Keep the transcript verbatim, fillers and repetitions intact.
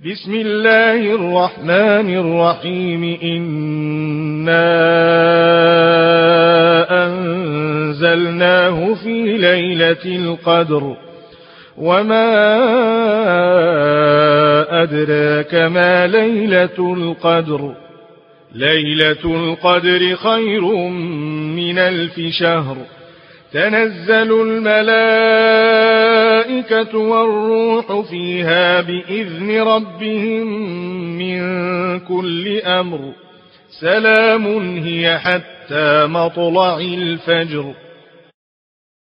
بسم الله الرحمن الرحيم إنا أنزلناه في ليلة القدر وما أدراك ما ليلة القدر ليلة القدر خير من ألف شهر تنزل الملائكة والروح فيها بإذن ربهم من كل أمر سلام هي حتى مطلع الفجر.